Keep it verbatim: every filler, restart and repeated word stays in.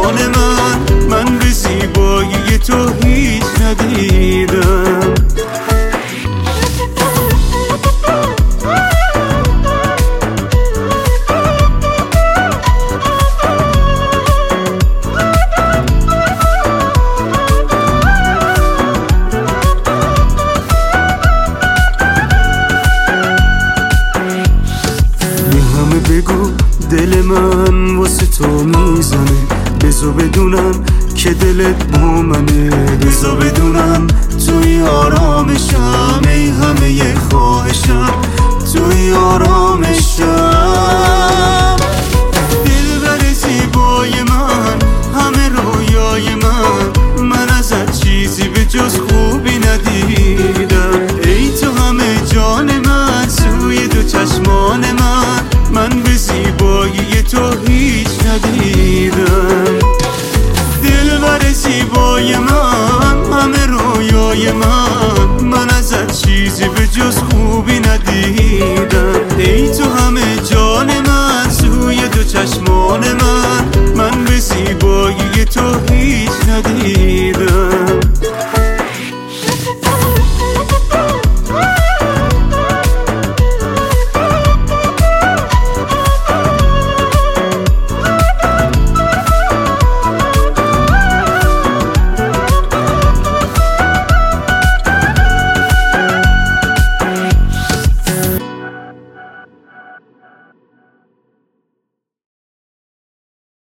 چشمان من، من به زیبایی تو هیچ ندیدم. بگو دل من واسه تو میزنه، بزو بدونم که دلت با منه، بزو بدونم توی آرامشم، ای همه خواهشم توی آرامشم. دلبر زیبای من، همه رویای من، من ازت چیزی به جز خوبی ندیدم. ای تو همه جان من، سوی دو چشمان من، من به زیبایی تو هیچ ندیدم. دلبر زیبای من، همه رویای من، من ازت چیزی به جز خوبی ندیدم. ای تو همه جا